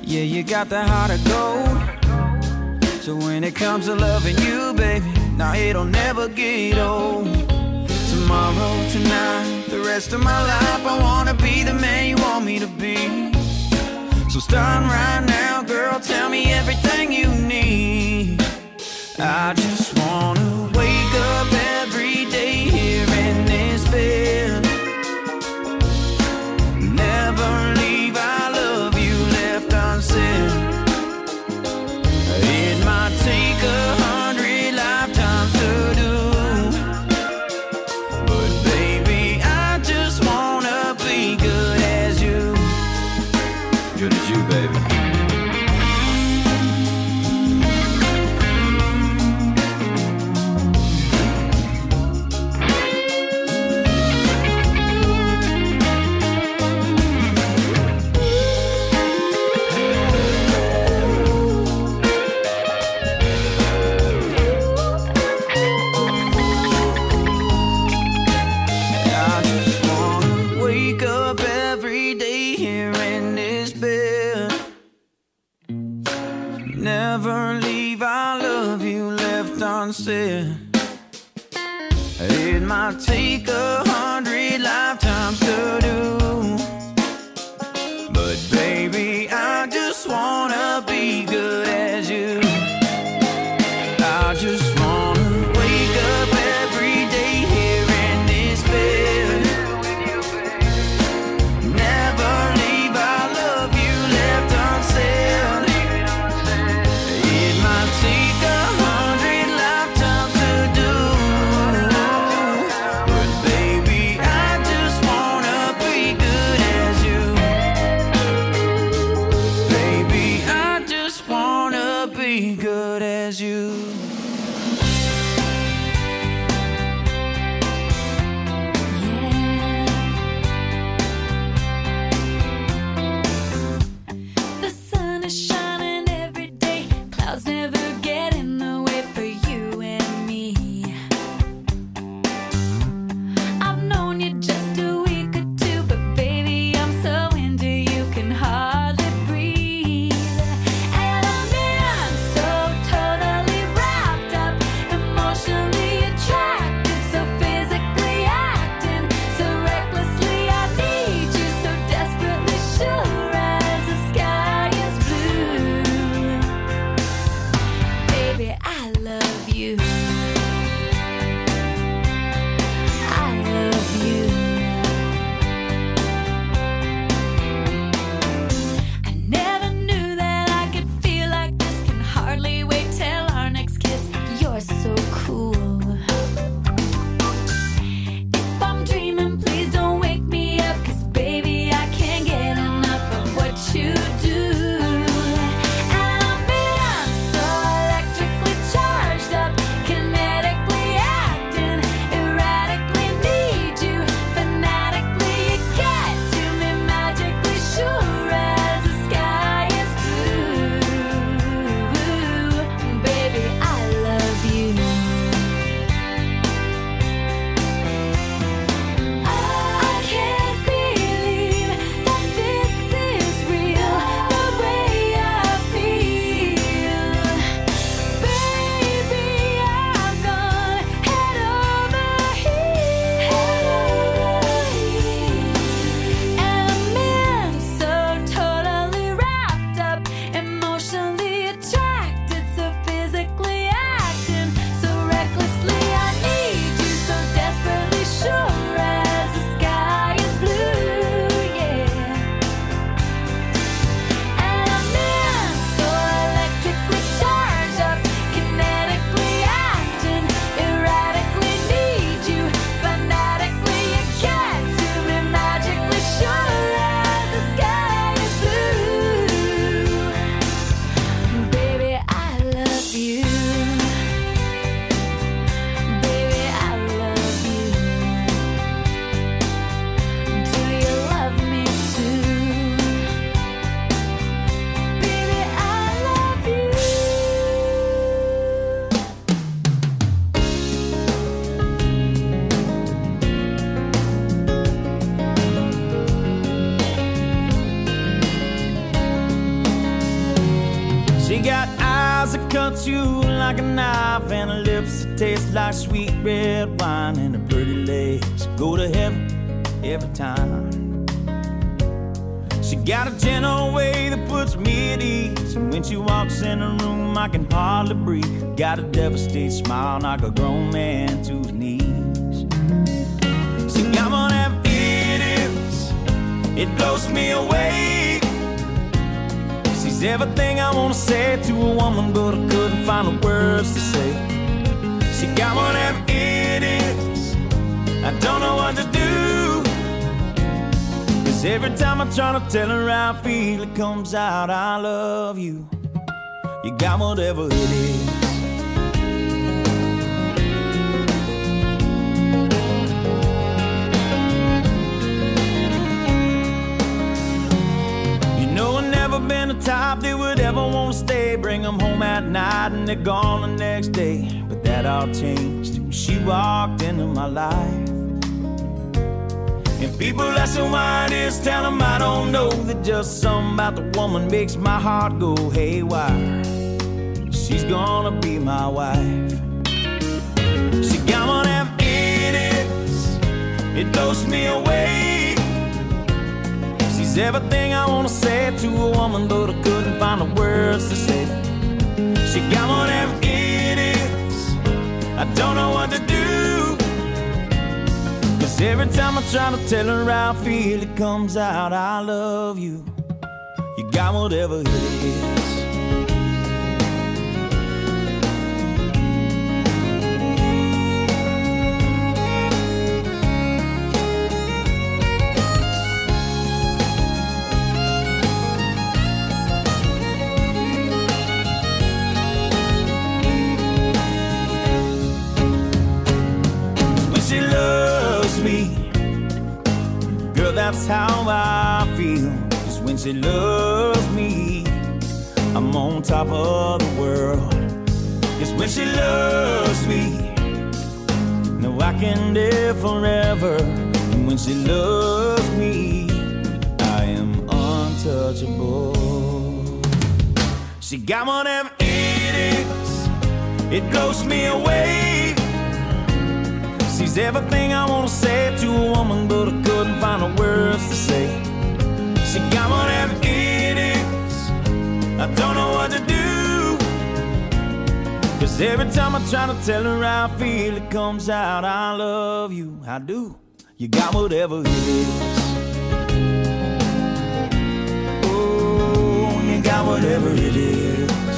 Yeah, you got the heart of gold. So when it comes to loving you, baby, now it'll never get old. Tomorrow, tonight, the rest of my life, I wanna be the man you want me to be. So starting right now, girl, tell me everything you need. I just wanna wake up every day here in this bed. Never leave, I love you left unsaid. It might take 100 lifetimes to do, but baby, I just wanna be good as you. Good as you, baby. Never leave, I love you left unsaid. It might take 100 lifetimes to do, but baby, I just wanna be good as you. I just wanna wake up every day here in this bed. Never leave, I love you left unsaid. It might take 100 lifetimes to do, but baby, got eyes that cut you like a knife, and her lips that taste like sweet red wine, and her pretty legs go to heaven every time. She got a gentle way that puts me at ease, and when she walks in the room I can hardly breathe. Got a devastated smile, knock a grown man to his knees. See, I'm gonna have idiots, it blows me away. She's everything I wanna say to a woman, but I couldn't find the words to say. She got one of them idiots, I don't know what to do. Cause every time I try to tell her how I feel, it comes out, I love you. You got whatever it is. Never been the type that would ever want to stay. Bring them home at night and they're gone the next day. But that all changed when she walked into my life. And people ask her why it is, tell them I don't know. That just something about the woman makes my heart go haywire. She's gonna be my wife. She got one of them idiots, it blows me away. She's everything I wanna say to a woman, but I couldn't find the words to say. She got one of them idiots, I don't know what to do. Cause every time I try to tell her how I feel, it comes out, I love you. You got whatever it is. That's how I feel. Cause when she loves me, I'm on top of the world. Cause when she loves me, no, I can live forever. And when she loves me, I am untouchable. She got one of them idiots, it blows me away. She's everything I wanna say to a woman, but I couldn't find the words to say. She got one of them idiots, I don't know what to do. Cause every time I try to tell her how I feel, it comes out, I love you, I do. You got whatever it is. Oh, you got whatever it is.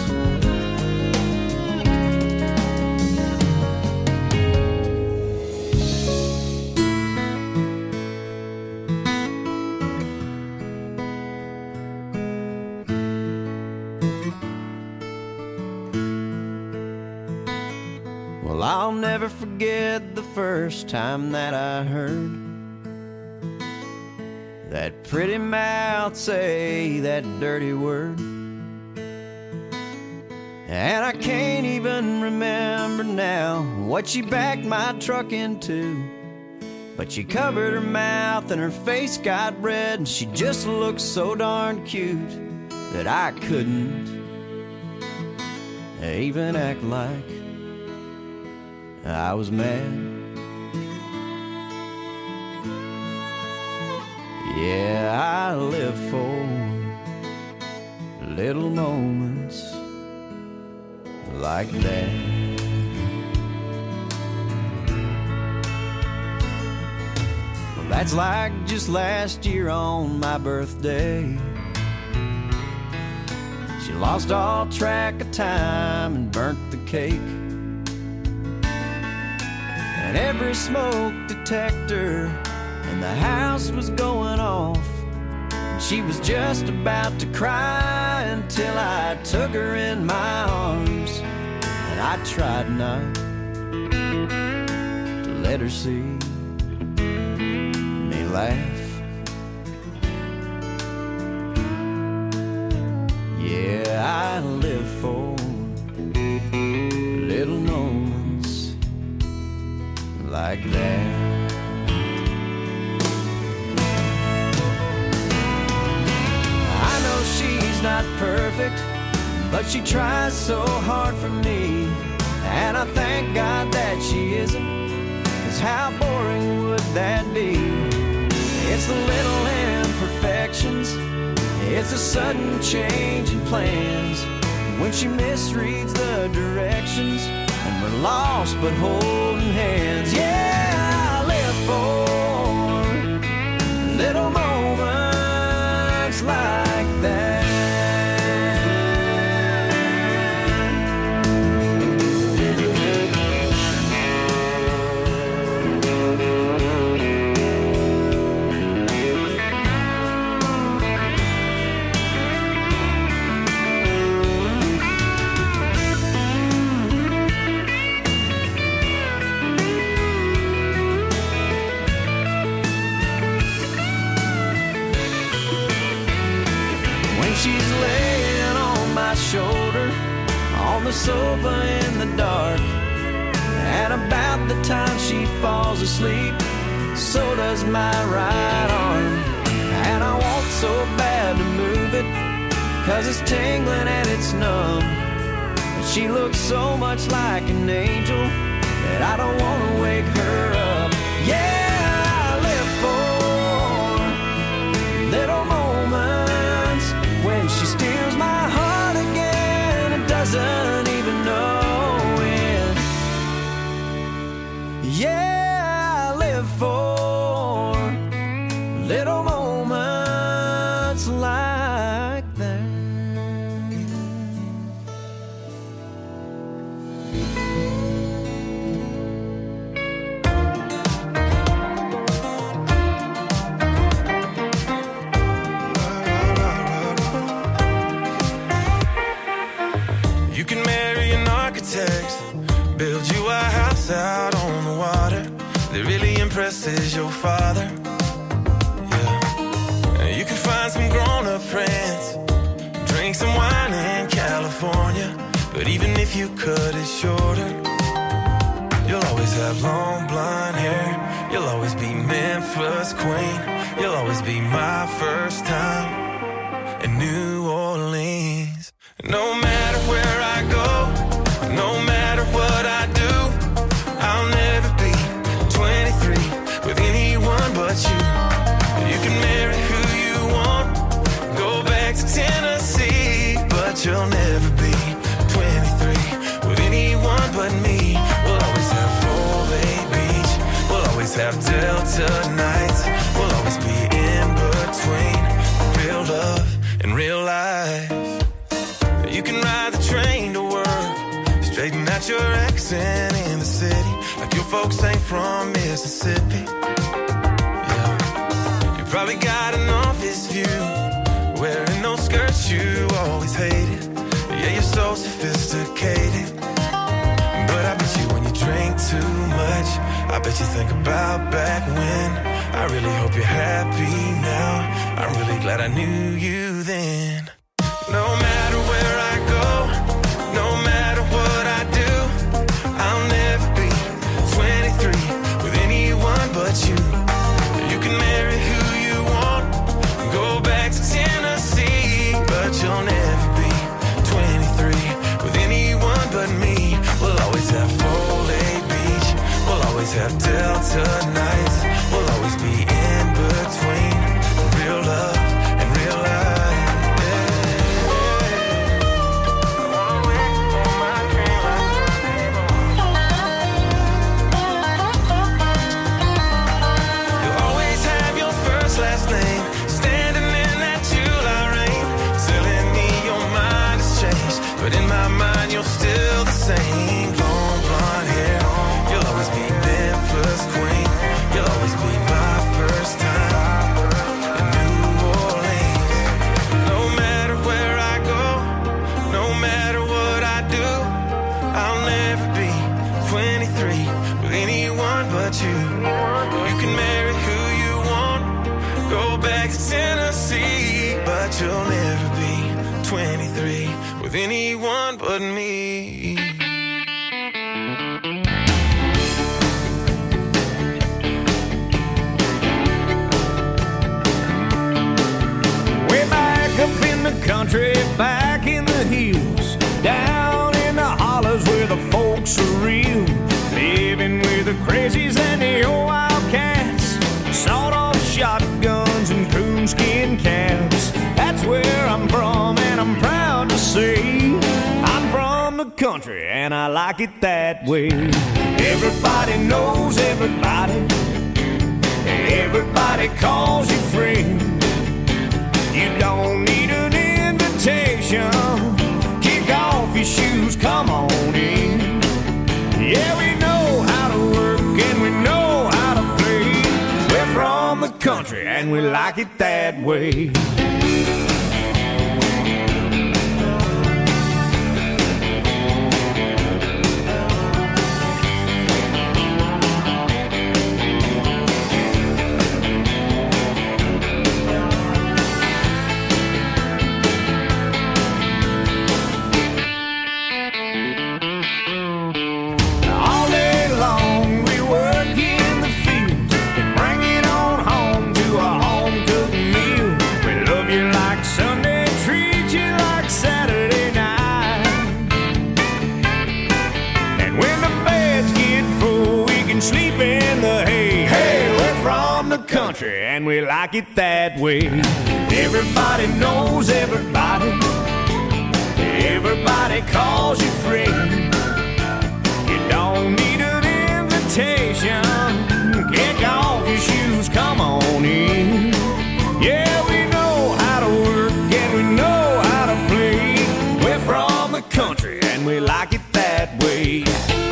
Well, I'll never forget the first time that I heard that pretty mouth say that dirty word. And I can't even remember now what she backed my truck into, but she covered her mouth and her face got red, and she just looked so darn cute that I couldn't even act like I was mad. Yeah, I live for little moments like that. Well, that's like just last year on my birthday. She lost all track of time and burnt the cake. And every smoke detector in the house was going off, and she was just about to cry until I took her in my arms, and I tried not to let her see me laugh. Yeah, I live for little moments like that. I know she's not perfect, but she tries so hard for me. And I thank God that she isn't, 'cause how boring would that be? It's the little imperfections, it's a sudden change in plans, when she misreads the directions and we're lost but holding hands. Yeah, I live for little moments like that. She's laying on my shoulder on the sofa in the dark, and about the time she falls asleep, so does my right arm. And I want so bad to move it, 'cause it's tingling and it's numb. And she looks so much like an angel that I don't want to wake her up. Yeah, I live for little moments when she steals my heart again and doesn't even know it. Yeah, I live for little moments like that. You can marry an architect, build you a house out on the water that really impresses your father. Yeah. You can find some grown-up friends, drink some wine in California, but even if you cut it shorter, you'll always have long blonde hair. You'll always be Memphis queen. You'll always be my first time in New Orleans. No matter where I go, no matter what I do, I'll never be 23 with anyone but you. You can marry who you want, go back to Tennessee, but you'll never be 23 with anyone but me. We'll always have Full Bay Beach, we'll always have Delta nights, we'll always be in between real love and real life. You can ride the train to work, straighten out your accent in the city, like your folks ain't from Mississippi. Yeah. You probably got an office view, wearing those skirts you always hated. Yeah, you're so sophisticated, but I bet you when you drink too much, I bet you think about back when. I really hope you're happy now, I'm really glad I knew you then. No matter where I go, no matter what I do, I'll never be 23 with anyone but you. You can marry who you want, go back to Tennessee, but you'll never be 23 with anyone but me. We'll always have Full Bay Beach, we'll always have Delta nights, we'll always be in between real love and real life. But in my mind, you're still the same. Long blonde hair, you'll always be Memphis queen. You'll always be my first time in New Orleans. No matter where I go, no matter what I do, I'll never be 23 with anyone but you. You can marry who you want, go back to Tennessee, but you'll never be 23 with anyone but me. Way back up in the country, back in the hills, country, and I like it that way. Everybody knows everybody. Everybody calls you friend. You don't need an invitation. Kick off your shoes, come on in. Yeah, we know how to work and we know how to play. We're from the country and we like it that way. And we like it that way. Everybody knows everybody. Everybody calls you friend. You don't need an invitation. Kick off your shoes, come on in. Yeah, we know how to work and we know how to play. We're from the country and we like it that way.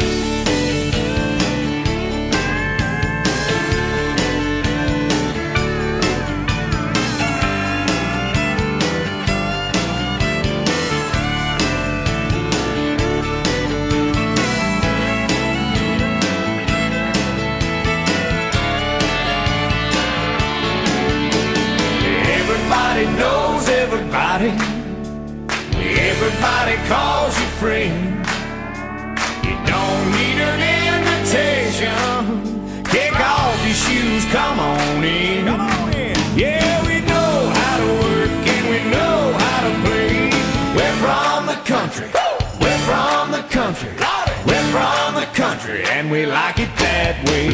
Knows everybody. Everybody calls you friend. You don't need an invitation. Kick off your shoes, come on in. Come on in. Yeah, we know how to work and we know how to play. We're from the country. We're from the country. We're from the country and we like it that way.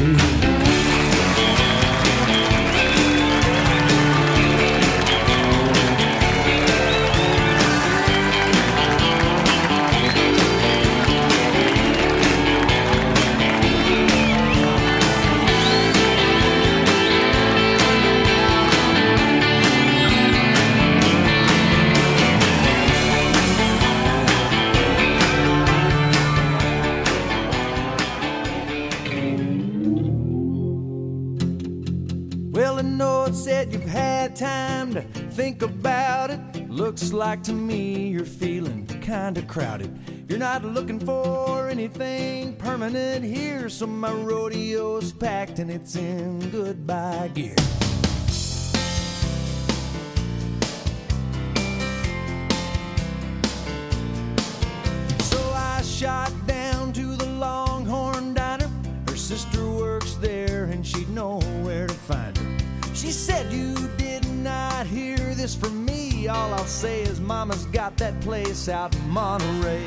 Said you've had time to think about it. Looks like to me you're feeling kinda crowded. You're not looking for anything permanent here, so my rodeo's packed and it's in goodbye gear. So I shot down to the Longhorn Diner. Her sister works there and she'd know where to find her. She said you did not hear this from me. All I'll say is Mama's got that place out in Monterey.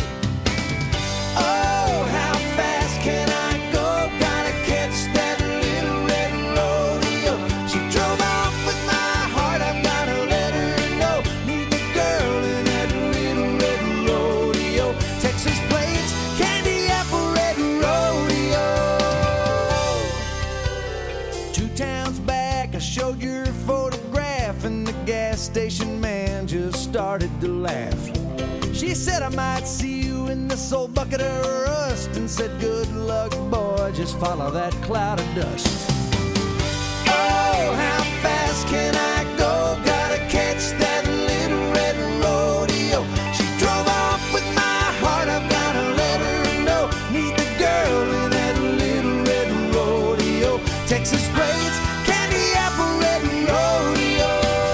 Oh, how fast can I go? Gotta catch that little red rodeo. She drove off with my heart, I've gotta let her know. Need the girl in that little red rodeo. Texas plates, candy apple red rodeo. 2 towns back, I showed your photograph and the gas station man just started to laugh. She said I might see you in this old bucket of rust and said good luck boy, just follow that cloud of dust. Oh, how fast can I go? Gotta catch that little red rodeo. She drove off with my heart, I've gotta let her know. Need the girl in that little red rodeo. Texas plates, candy apple red rodeo.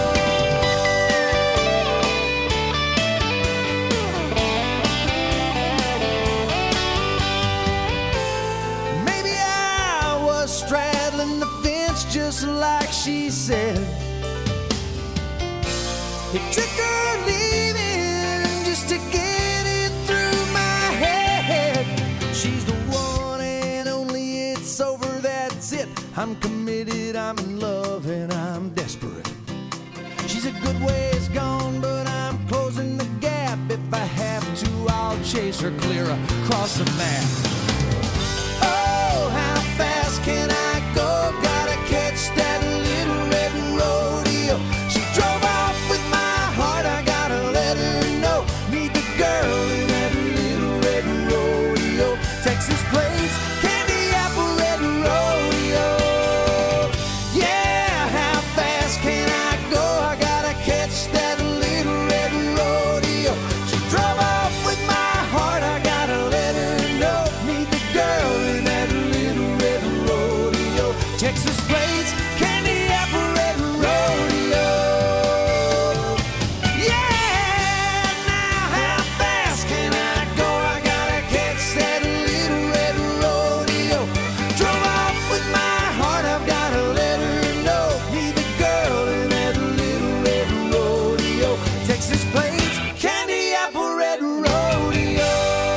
Maybe I was straddling the fence just like she said. It took her leaving just to get it through my head. She's the one and only, it's over, that's it. I'm committed, I'm in love, and I'm desperate. She's a good ways gone, but I'm closing the gap. If I have to, I'll chase her clear across the map. Oh, how fast can I go? Gotta catch that little red rodeo. She drove off with my heart, I gotta let her know. Meet the girl in that little red rodeo. Texas plains, candy apple red rodeo. Yeah, how fast can I go? I gotta catch that little red rodeo. She drove off with my heart, I gotta let her know. Meet the girl in that little red rodeo. Texas plains, candy apple red rodeo. Yeah, now how fast can I go? I gotta catch that little red rodeo. Drove off with my heart, I've gotta let her know. Meet the girl in that little red rodeo. Texas plains, candy apple red rodeo.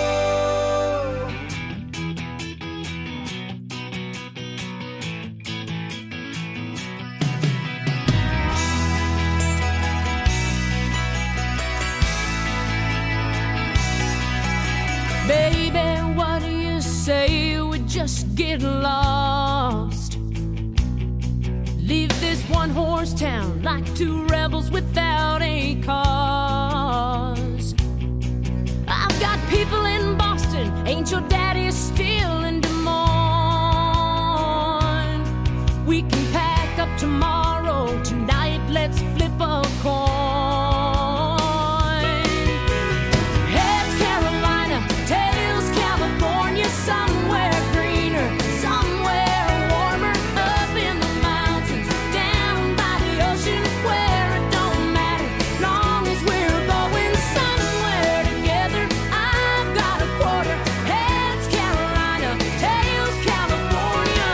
Baby, what do you say we just get lost? Leave this one-horse town like two rebels without a cause. I've got people in Boston, ain't your daddy still in Des Moines? We can pack up tomorrow, tonight let's flip a coin. Heads Carolina, tails California, somewhere greener, somewhere warmer, up in the mountains, down by the ocean, where it don't matter, long as we're going somewhere together. I've got a quarter. Heads Carolina, tails California.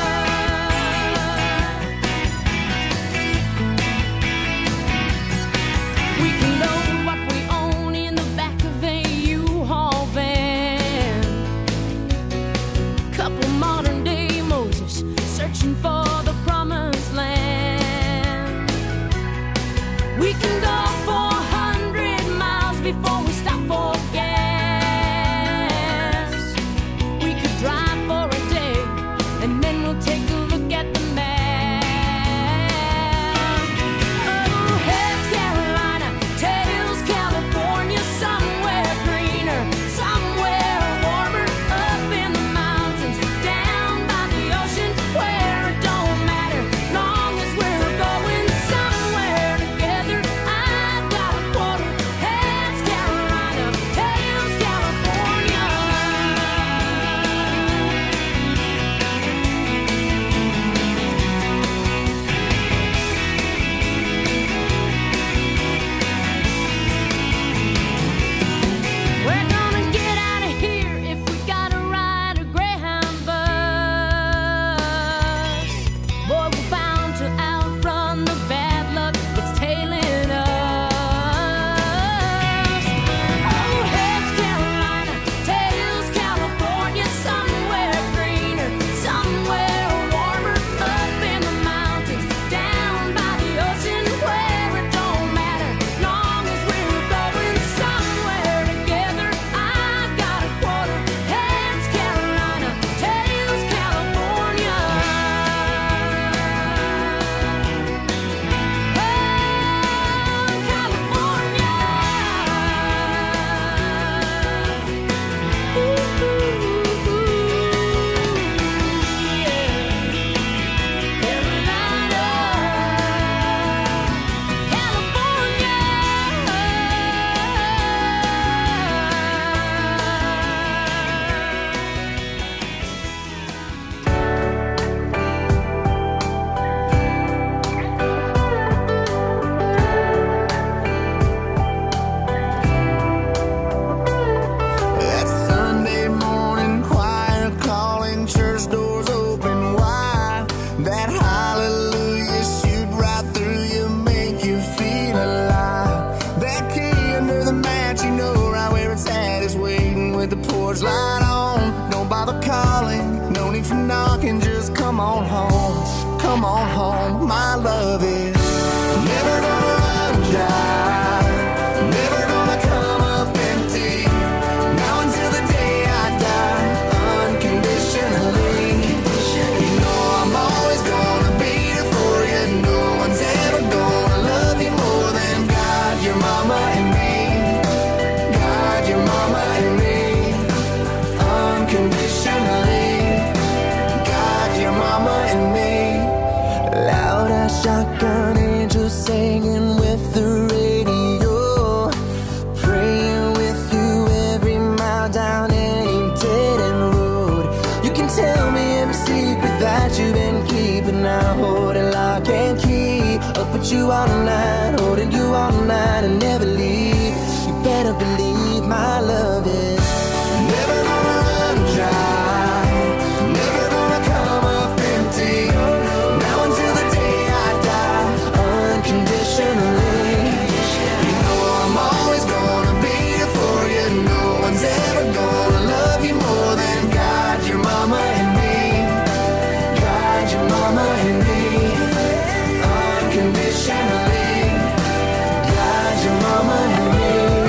We can load what we own in the back of a U-Haul van. Couple modern day Moses searching for the promised land. We can go 400 miles before we stop for gas. We could drive for a day and then we'll take a look at the map. Oh, heads Carolina, tails California, somewhere greener, somewhere warmer, up in the mountains, down by the ocean, where it don't matter, long as we're going somewhere together. I've got a quarter. Heads Carolina, tails California. We're gonna get out of here if we gotta ride a Greyhound bus. Boy, we're bound to outrun the bad luck that's tailing us. Oh, heads Carolina, tails California, somewhere greener, somewhere warmer, up in the mountains, down by the ocean, where it don't matter, long as we're going somewhere together. I've got a quarter. Heads Carolina, tails California. That Sunday morning choir calling, church doors open wide. That hallelujah shoot right through you, make you feel alive. That key under the mat, you know right where it's at, is waiting with the porch light on. Don't bother calling, no need for knocking, just come on home. Come on home, my love is never gonna run dry, never gonna come up empty. Now and singing with the radio, praying with you every mile down any dead end road. You can tell me every secret that you've been keeping. I hold it lock and key, up with you all night, holding you all night and never leave. You better believe my love is never gonna run dry, never gonna come up empty. Now until the day I die, unconditionally. You know I'm always gonna be here for you. No one's ever gonna love you more than God, your mama and me. God, your mama and me. Unconditionally. God, your mama and me.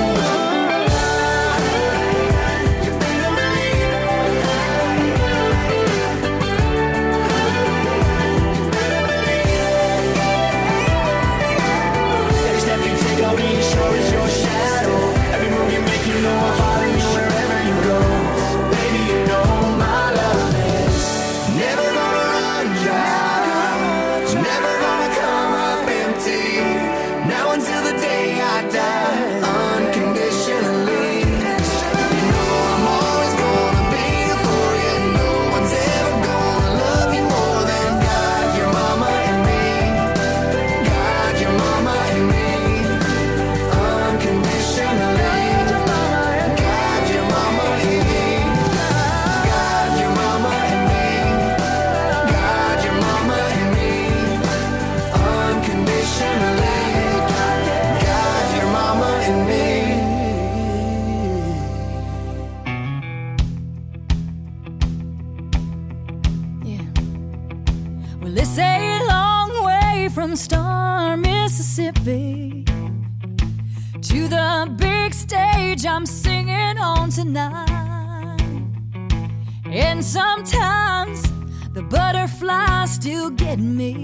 Well, it's a long way from Star, Mississippi to the big stage I'm singing on tonight. And sometimes the butterflies still get me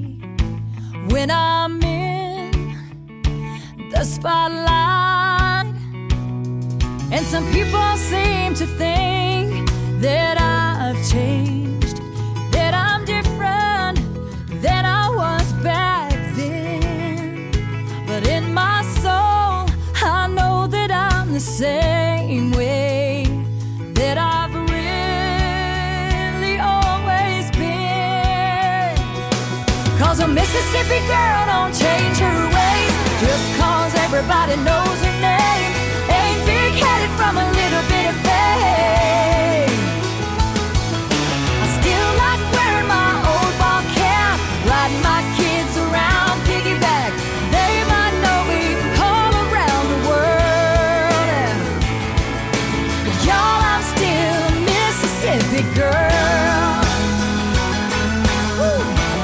when I'm in the spotlight. And some people seem to think that I've changed, that I'm different than I was back then. But in my soul, I know that I'm the same way that I've really always been. 'Cause a Mississippi girl don't change her ways just 'cause everybody knows her name. Ain't big-headed from a little bit of fame. I still like wearing my old ball cap, riding my kids around piggyback. They might know me all around the world. But y'all, I'm still a Mississippi girl. Woo.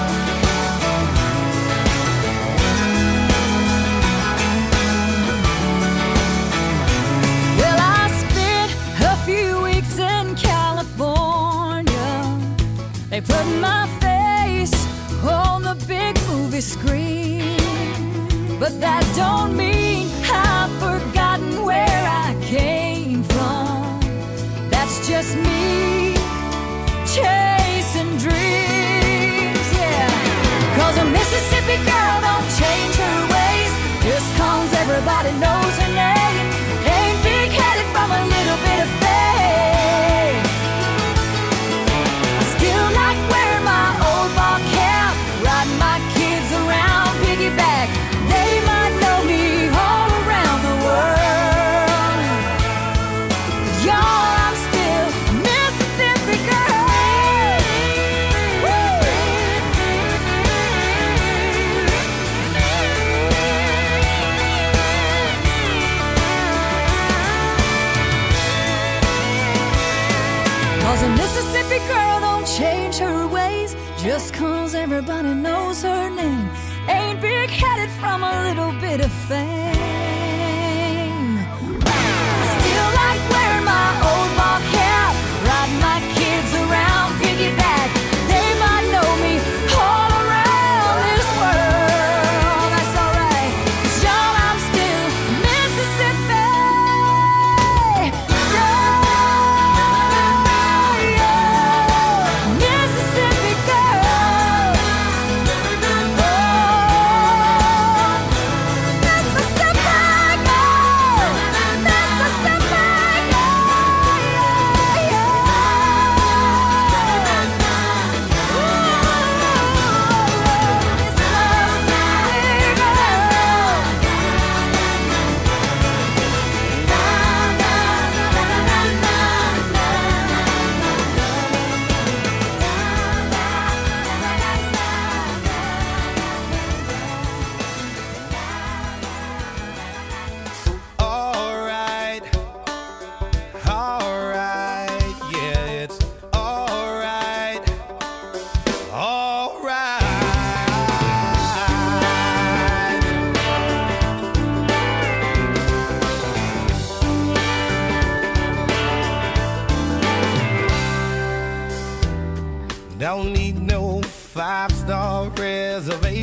Well, I spent a few weeks in California. They put my face on the big movie screen. But that don't mean I've forgotten where I came from. That's just me chasing dreams, yeah. 'Cause a Mississippi girl don't change her ways just 'cause everybody knows her name. Ain't big-headed from a little bit of fame. I still like wearing my old ball cap, riding my kids around piggyback. They might know me all around the world. Y'all, I'm still a Mississippi girl. Woo! 'Cause a Mississippi girl don't change her ways just 'cause everybody knows her name. Ain't big-headed from a little bit of fame. I still like wearing my old ball cap, riding my kids around piggyback. They might know me all around this world. That's alright, 'cause y'all, I'm still Mississippi girl. Mississippi girl. Oh.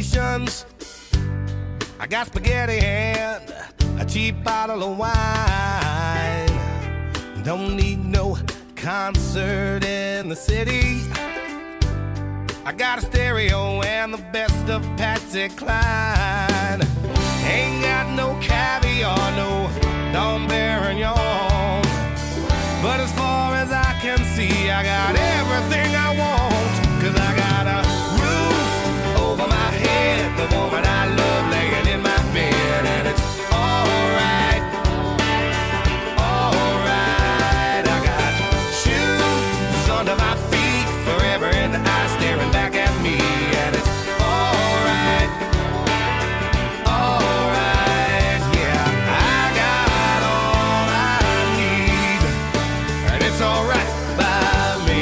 congratulations. I got spaghetti and a cheap bottle of wine. Don't need no concert in the city. I got a stereo and the best of Patsy Cline. Ain't got no caviar, no Dom Perignon. But as far as I can see, I got everything I want. 'Cause I got a roof over my head, the woman I love laying in my bed, and it's alright, alright. I got shoes under my feet, forever in the eye staring back at me, and it's alright, alright. Yeah, I got all I need, and it's alright by me.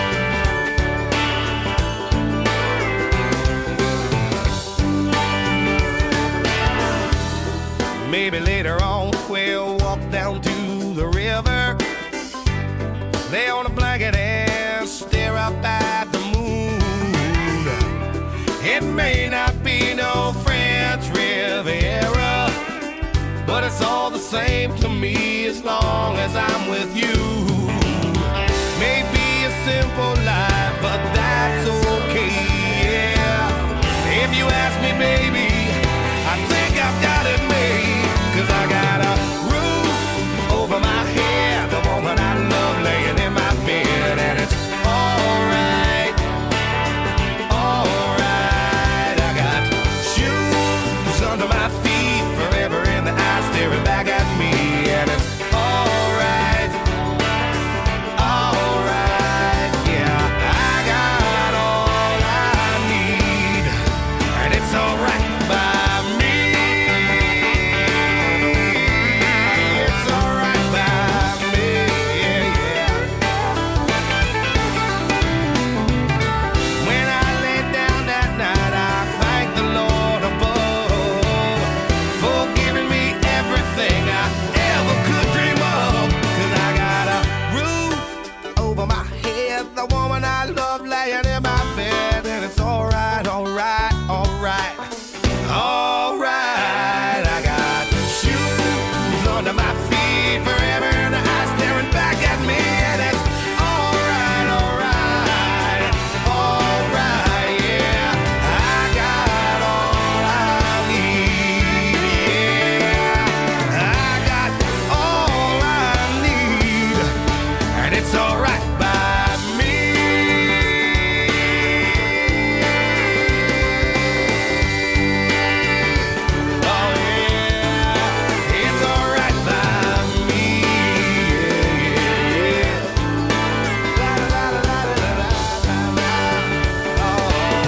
Maybe later on we'll walk down to the river, lay on a blanket and stare up at the moon. It may not be no French Riviera, but it's all the same to me as long as I'm with you. Maybe a simple life, but that's okay, yeah. If you ask me, baby, I think I've got it made. 'Cause I got a roof over my head, the woman I love laying in my bed, and it's alright, alright. I got shoes under my feet, forever in the eye staring back at me, and it's alright, alright. Yeah, I got all I need, and it's alright by me. It's alright by me, yeah, yeah. When I lay down that night, I thank the Lord above for giving me everything I ever could dream of. 'Cause I got a roof over my head, the woman I love laying in my bed, and it's alright, alright, alright, alright. I got shoes under my feet, forever in the eye staring back at me, and it's alright, alright, alright, yeah. I got all I need, yeah. I got all I need, and it's alright by me. Oh yeah, it's alright by me, yeah, yeah, yeah. La la la la la la la la. Oh.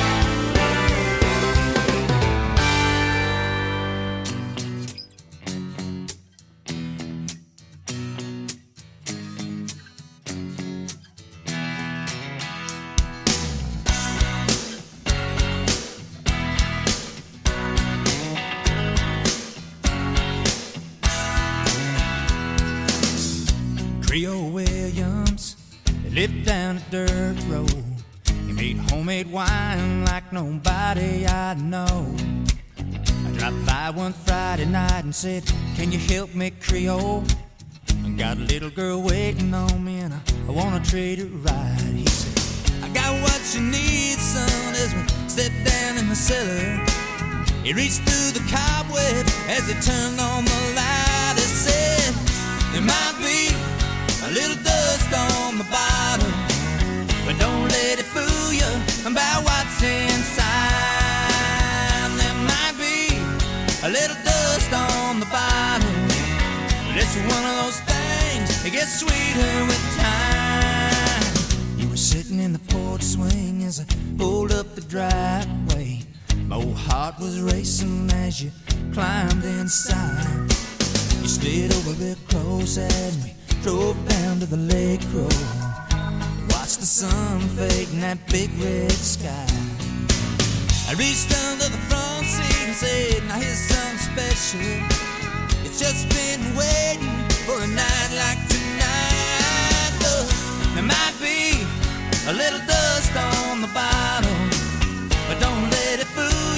Creole Williams, they lived down a dirt road. He made homemade wine like nobody I know. I dropped by one Friday night and said, "Can you help me, Creole? I got a little girl waiting on me and I wanna treat her right." He said, "I got what you need, son," as we stepped down in the cellar. He reached through the cobweb as he turned on the light. He said, "There might be a little dust on the bottom, but don't let it fool you about what's inside. There might be a little dust on the bottom, but it's one of those things that gets sweeter with time." You were sitting in the porch swing as I pulled up the driveway. My old heart was racing as you climbed inside. You slid over real close as we drove down to the lake road. Watched the sun fade in that big red sky. I reached under the front seat and said, "Now here's something special. It's just been waiting for a night like tonight. Look, there might be a little dust on the bottom, but don't let it fool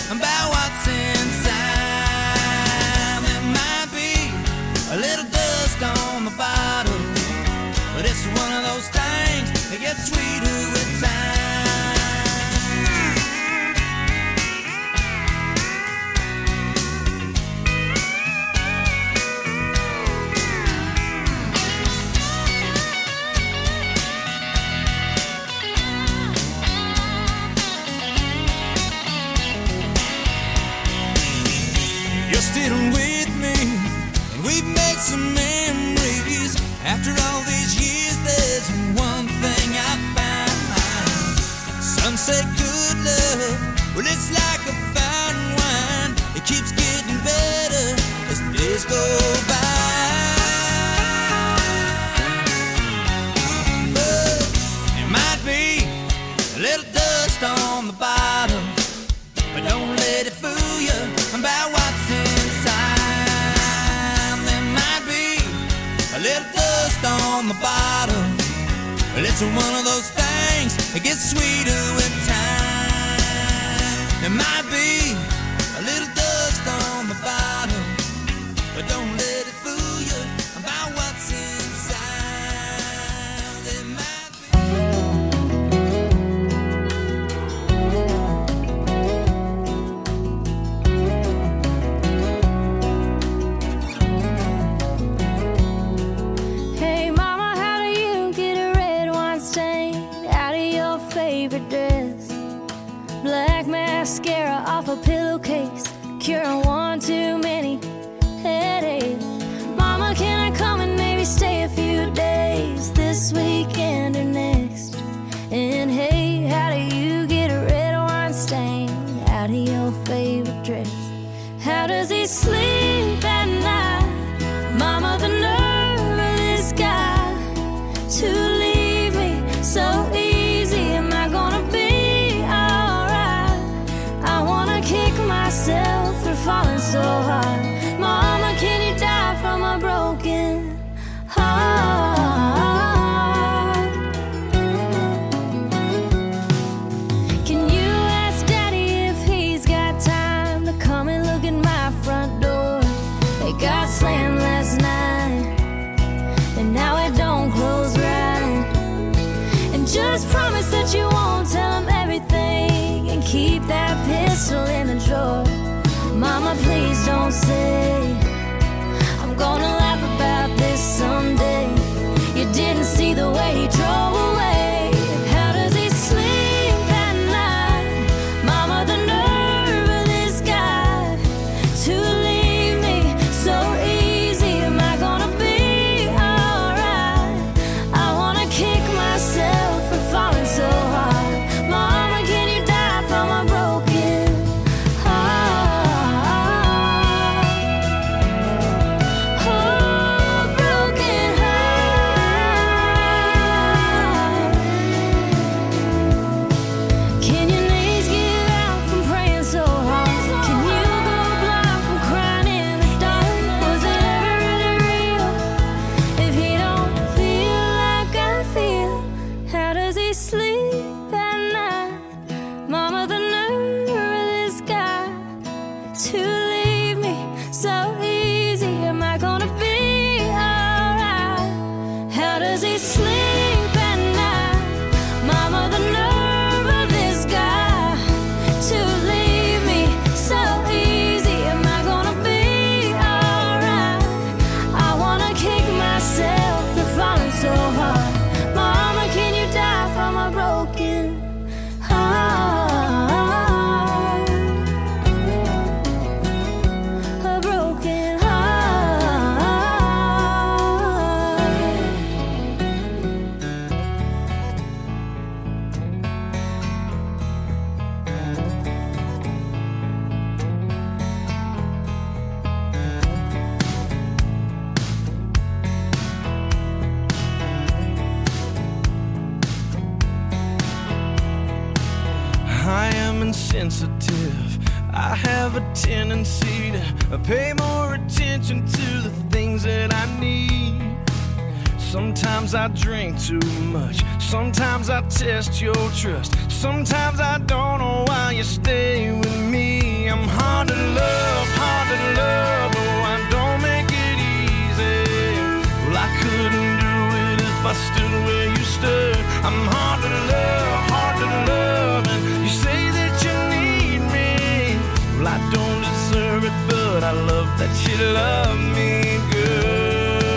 about what's inside. There might be a little dust on the bottom, but it's one of those things that gets sweeter with time. You're still with me, and we've made some memories. After all these years, there's one thing I found. Some say good love, well, it's like a fine wine. It keeps getting better as the days go by. But there might be a little dust on the bottom, but don't let it fool you about what's inside. There might be a little dust on the bottom, but it's one of those things that gets sweeter with time. There might be a little dust on the bottom, but don't let it fool you about what's inside. There might be. Hey mama, how do you get a red wine stain out of your favorite dress? Black mascara off a pillowcase, curing one too many headaches. Mama, can I come and maybe stay a few days this weekend or next? And hey, how do you get a red wine stain out of your favorite dress? How does he sleep at night? Mama, the nerve of this guy to leave me so easy. Am I gonna be alright? I wanna kick myself for falling so hard. Mama, can you die from a broken heart? Can you ask Daddy if he's got time to come and look at my front door? It got slammed last night, and now it don't close right. And just promise that you won't tell him everything, and keep that pistol in the drawer. Mama, please don't say I'm gonna laugh about this someday. You didn't see the way he drove away. How does he sleep at night? Mama, the nerve of this guy to leave me so easy. Am I gonna be alright? I wanna kick myself for falling so hard. Mama, can you die from a broken heart? Oh, broken heart. Can your knees give out from praying so hard? Can you go blind from crying in the dark? Was it ever really real if he don't feel like I feel? How does he sleep at night? Mama, the nerve of this guy to leave me so easy. Am I gonna be alright? How does he sleep at night? Mama, the nerve of this guy to leave me so easy. Am I gonna be alright? I wanna kick myself for falling so hard. Mama, can you die from a broken heart? A broken heart. I am insensitive. I have a tendency to pay more attention to the things that I need. Sometimes I drink too much. Sometimes I test your trust. Sometimes I don't know why you stay with me. I'm hard to love, oh, I don't make it easy. Well, I couldn't do it if I stood where you stood. I'm hard to love, and you say that you need me. Well, I don't deserve it, but I love that you love me good.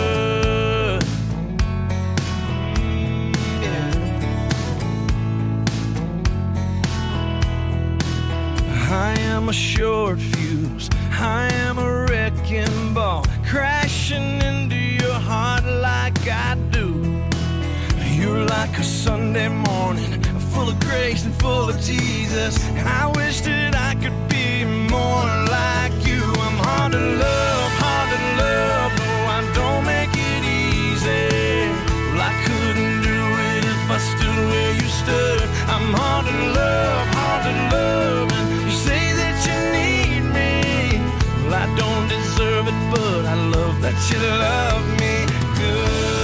I am a short fuse, I am a wrecking ball, crashing into your heart like I do. You're like a Sunday morning, full of grace and full of Jesus. I wish that I could be more like you. I'm hard to love, oh, I don't make it easy. Well, I couldn't do it if I stood where you stood. I'm hard to love, and you say that you need me. Well, I don't deserve it, but I love that you love me good.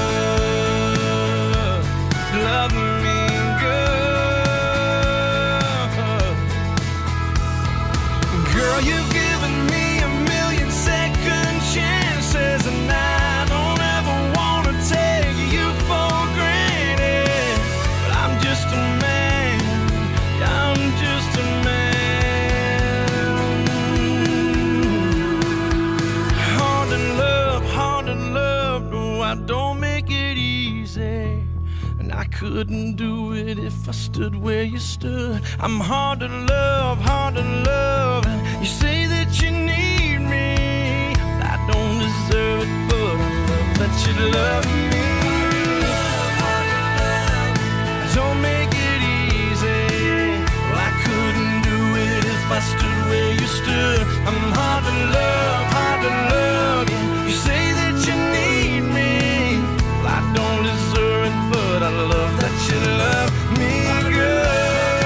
Love me good. Girl, you've given me a million second chances, and I don't ever want to take you for granted. But I'm just a man, I'm just a man. Hard to love, no, I don't make it easy. And I couldn't do it if I stood where you stood. I'm hard to love, and you say that you need me. I don't deserve it, but I love that you love me. Don't make it easy. Well, I couldn't do it if I stood where you stood. I'm hard to love, yeah. You say that you need me. Well, I don't deserve it, but I love that you love me good.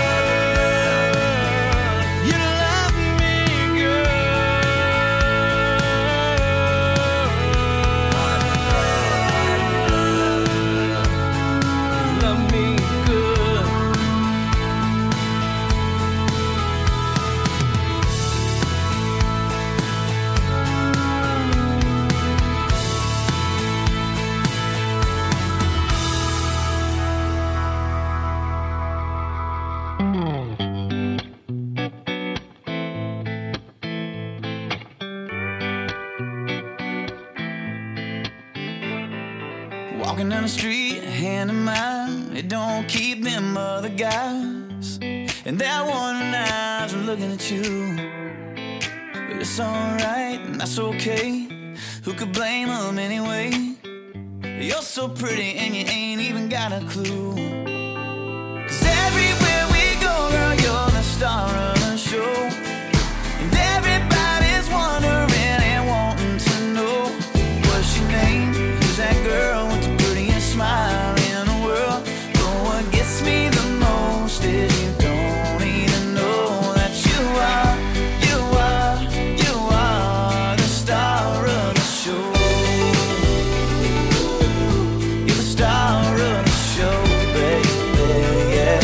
You love me good. Love me good. Walking down the street, hand in mine, it don't keep them other guys. And they're wondering eyes are looking at you. But it's alright, and that's okay. Who could blame them anyway? You're so pretty and you ain't even got a clue. 'Cause everywhere we go, girl, you're the star of the show. And everybody's wondering and wanting to know, what's your name? Who's that girl with the prettiest smile in the world? But what gets me the most is you don't even know that you are the star of the show. You're the star of the show, baby, yeah.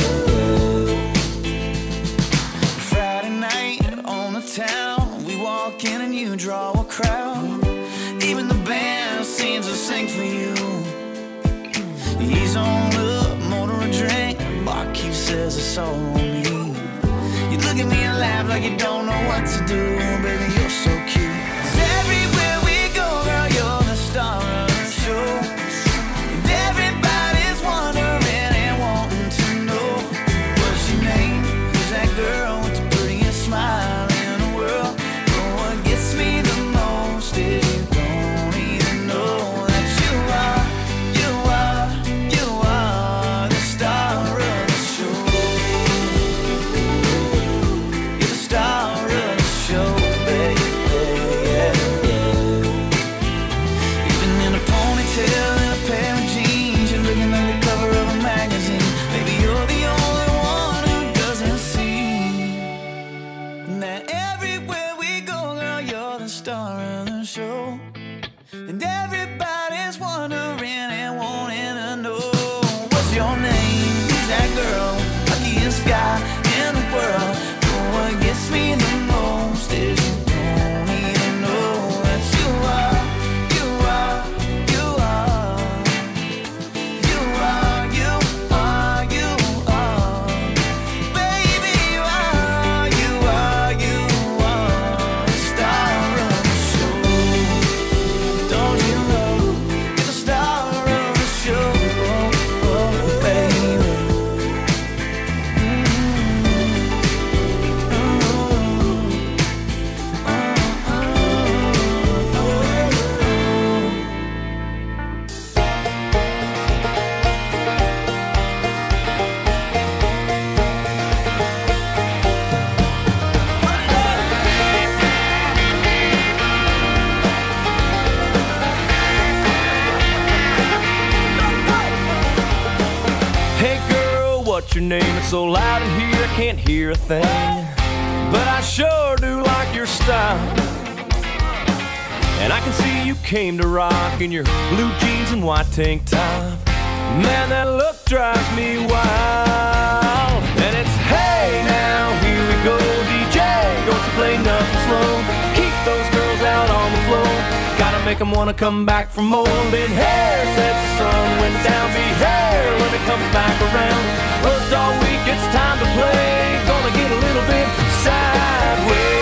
Friday night on the town, we walk in and you draw a crowd. Even the band seems to sing for you. He's on up, motor a drink, barkeep says it's all on me. You look at me and laugh like you don't know what to do. Baby, you're so cute. 'Cause everywhere we go, girl, you're the star of the show. And everybody's wondering and wanting to know, what's your name? Who's that girl with the prettiest smile in the world? But what gets me the most is you don't even know that you are the star of the show. You're the star of the show, baby, yeah, yeah. Even in a ponytail and a pair of jeans, you're looking like the cover of a magazine. Baby, you're the only one who doesn't see that everywhere we go, girl, you're the star of the show. And everybody's wondering what's your name? It's so loud in here I can't hear a thing. But I sure do like your style. And I can see you came to rock in your blue jeans and white tank top. Man, that look drives me wild. And it's hey now, here we go, DJ. Don't you play nothing slow. Keep those girls out on the floor. Gotta make them wanna come back for more. Been hair since the sun went down. Be hair when it comes back around. Worked all week, it's time to play. Gonna get a little bit sideways.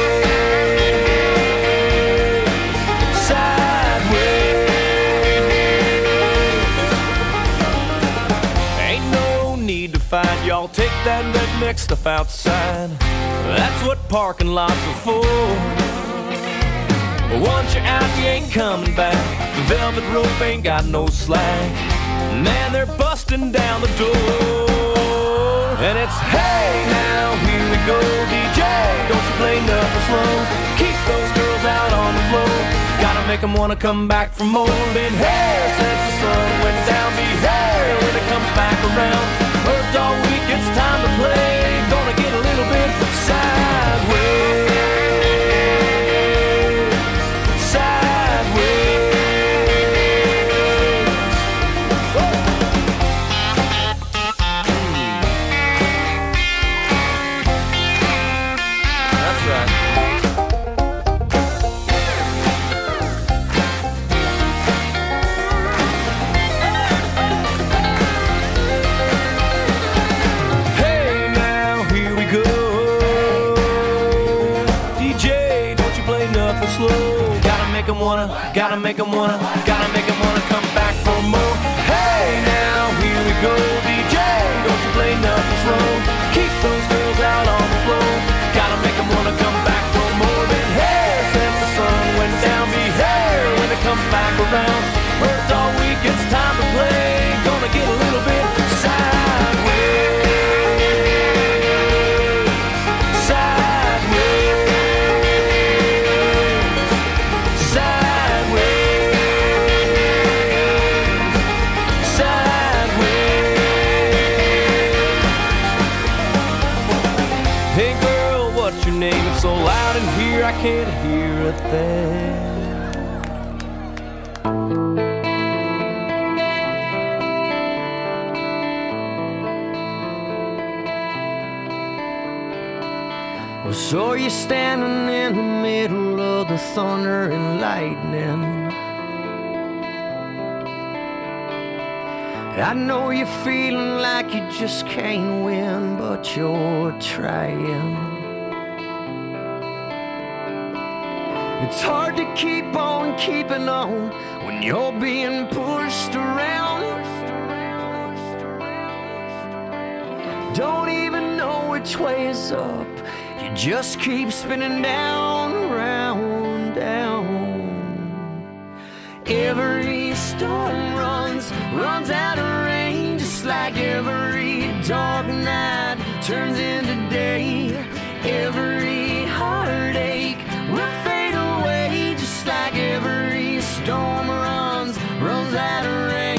Find y'all take that redneck stuff outside. That's what parking lots are for. But once you're out, you ain't coming back. The velvet rope ain't got no slack. Man, they're busting down the door. And it's hey now, here we go, DJ. Don't you play nothing slow. Keep those girls out on the floor. Gotta make them wanna come back for more. Been here since the sun went down. Be here when it comes back around. Worked all week, it's time to play. Gonna get a little bit sideways. Sideways. That's right. Gotta make them wanna come back for more. Hey now, here we go, DJ. Don't you play nothing slow. Keep those girls out on the floor. Gotta make them wanna come back for more. Been here since the sun went down. Be here when it comes back around. Worked all week, it's time to play. Gonna get a little bit sideways. So loud in here I can't hear a thing. Well, so you're standing in the middle of the thunder and lightning. I know you're feeling like you just can't win, but you're trying. It's hard to keep on keeping on when you're being pushed around. Don't even know which way is up. You just keep spinning down, round, down. Every storm runs out of rain, just like every dark night turns into day. Every heartache will fade away, just like every storm runs out of rain.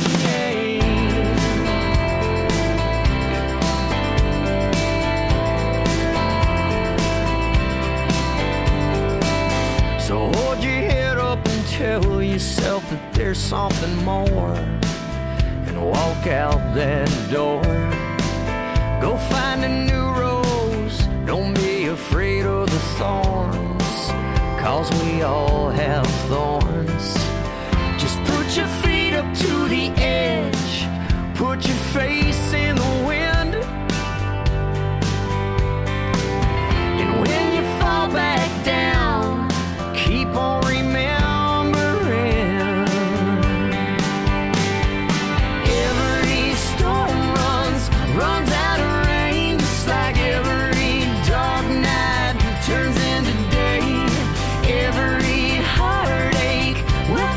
So hold your head up and tell yourself that there's something more, and walk out that door. Go find a new rose, don't be afraid of the thorns, 'cause we all have thorns. Just put your feet up to the edge, put your face in the wind, and when you fall back down, keep on remembering. Every storm runs out of rain, just like every dark night turns into day. Every heartache will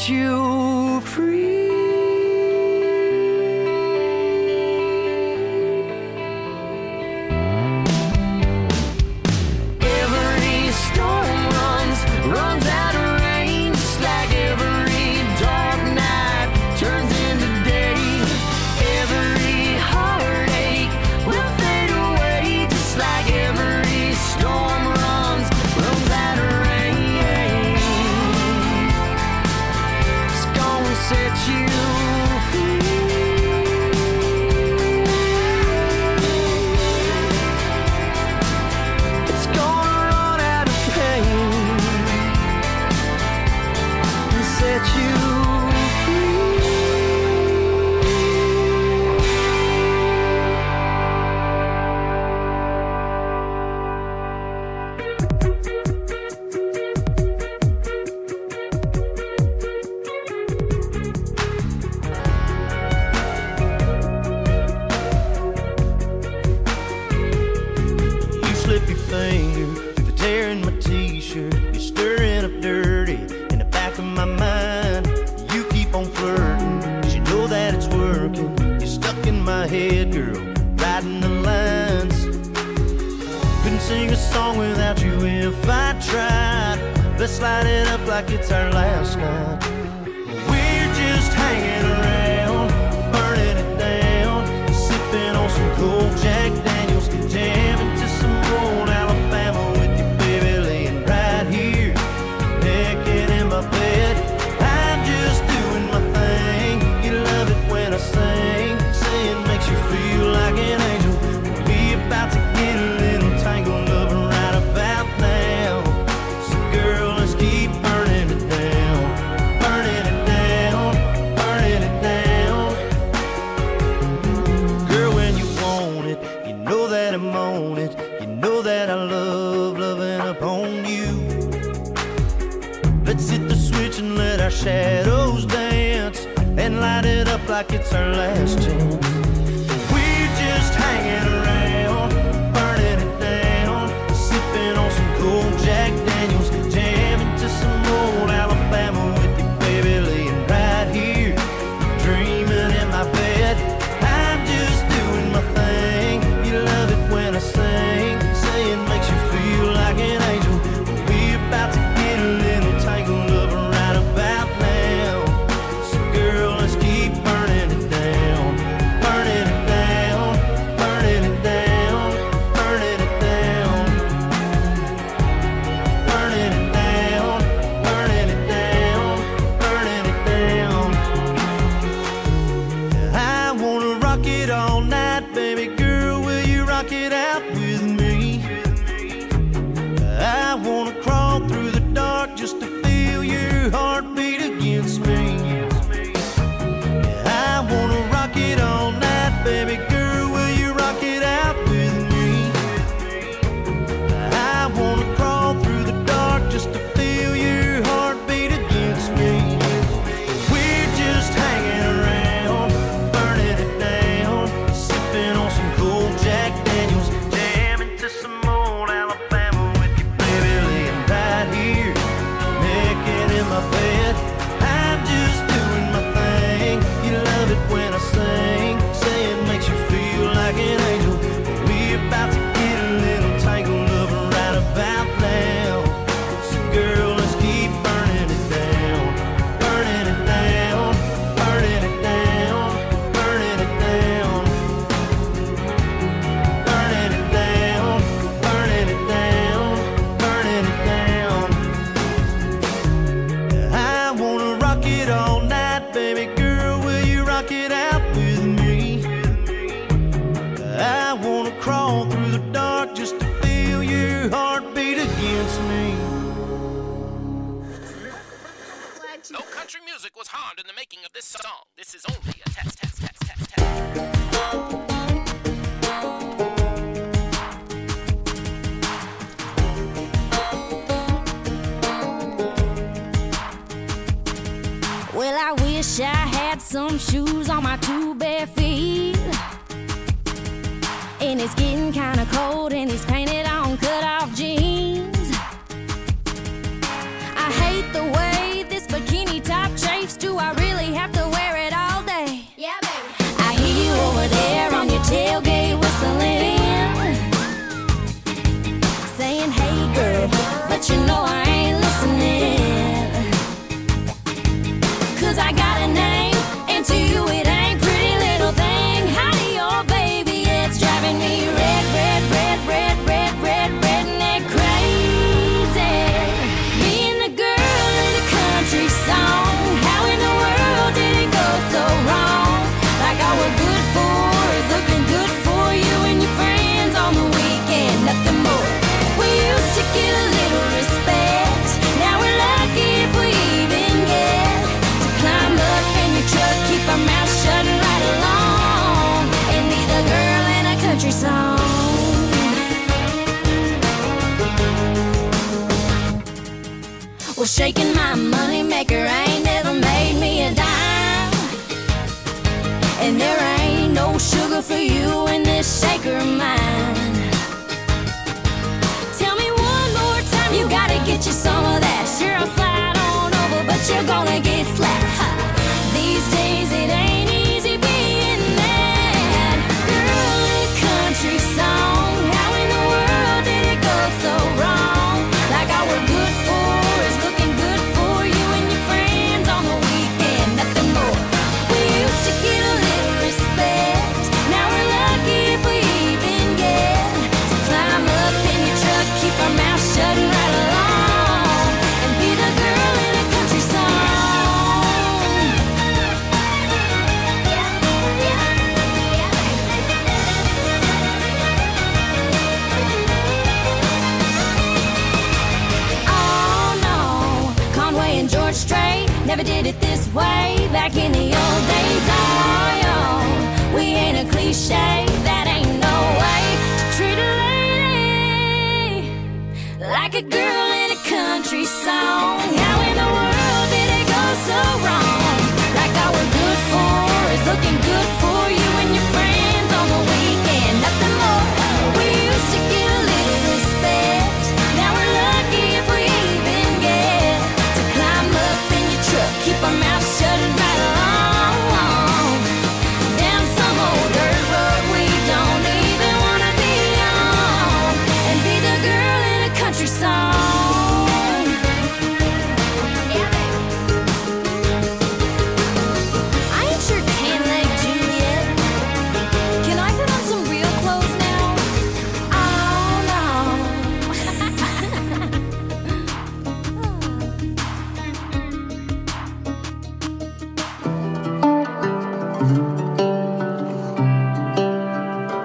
set you free. Every storm runs out of rain, just like every dark night turns into day. Every heartache will fade away, just like every storm runs out of rain. It's gonna set you free. It's gonna run out of pain and set you free. You slip your finger through the tear in my t-shirt. You're stirring up dirty in the back of my mind. You keep on flirting, 'cause you know that it's working. You're stuck in my head, girl, writing the lines. Couldn't sing a song without you if I tried. Let's light it up like it's our last night. We're just hanging around, burning it down, sipping on some cold Jack Daniels, jamming to some old Alabama with you, baby, laying right here, naked in my bed. I'm just doing my thing. You love it when I sing, saying makes you feel like an angel. We about to get a little tangled up right about now. So girl, let's keep burning it down, burning it down, burning it down. Girl, when you want it, you know that I'm on it. You know that I love loving up on you. Let's hit the switch and let our shadows dance, and light it up like it's our last chance. We're just hanging around, burning it down, sipping on some cold Jack Daniels, jamming to some old Alabama with you, baby, laying right here, dreaming in my bed. I'm just doing my thing. You love it when I sing, saying makes you feel like an angel. We about to get a little tangled up right about now. So girl, let's keep burning it down, burning it down, burning it down, burning it down, burning it down, burning it down, burning it down. I wanna rock it all night, baby girl, will you rock it out with me? I wanna crawl through the dark just to feel your heartbeat against me. I wanna rock it all night, baby girl, will you rock it out with me? I wanna crawl through the dark just to feel your heartbeat against me. We're just hanging around, burning it down, sipping on some cold Jack Daniels, jamming to some old Alabama with you, baby, laying right here, naked in my bed. I'm just doing my thing. You love it when I sing, saying makes you feel like an angel. We about to get a little tangled up right about now. So girl, let's keep burning it down, burning it down, burning it down, burning it down, burning it down, burning it down, burning it down. I wanna rock it all night, baby girl, will you rock it out with me? I wanna crawl through the dark just to feel your heartbeat against me. No country music was harmed in the making of this song. This is only a test, test, test, test, test. Well, I wish I had some shoes on my two bare feet. And it's getting kinda cold in these painted on cut-off jeans. I hate the way this bikini top changes Do I really have to wear it all day? Yeah, baby. I hear you over there on your tailgate whistling, saying, hey girl, but you know I ain't listening. 'Cause I got a name, and to you it ain't pretty little thing. Howdy, oh baby, it's driving me red, red, red, red, red, red, redneck crazy. Being the girl in the country song, how in the world did it go so wrong? Like all we're good for is looking good for you and your friends on the weekend, nothing more. We used to get a little respect, now we're lucky if we even get to climb up in your truck, keep our mouths shut and ride along, and be the girl in a country song. Well, shaking my money maker ain't never made me a dime, and there ain't no sugar for you in this shaker of mine. Tell me one more time, you gotta get you some of that. Sure, I'll slide on over, but you're gonna get slapped. Ha. These days it ain't easy being that girl in a country song. How in the world did it go so wrong? Like all we're good for is looking good for you and your friends on the weekend, nothing more. We used to get a little respect, now we're lucky if we even get to climb up in your truck, keep our mouths shut and ride along, and be the girl in a country song. Oh no, Conway and George Strait never did it this way back in the old days. Oh yo, we ain't a cliche, that ain't no way to treat a lady like a girl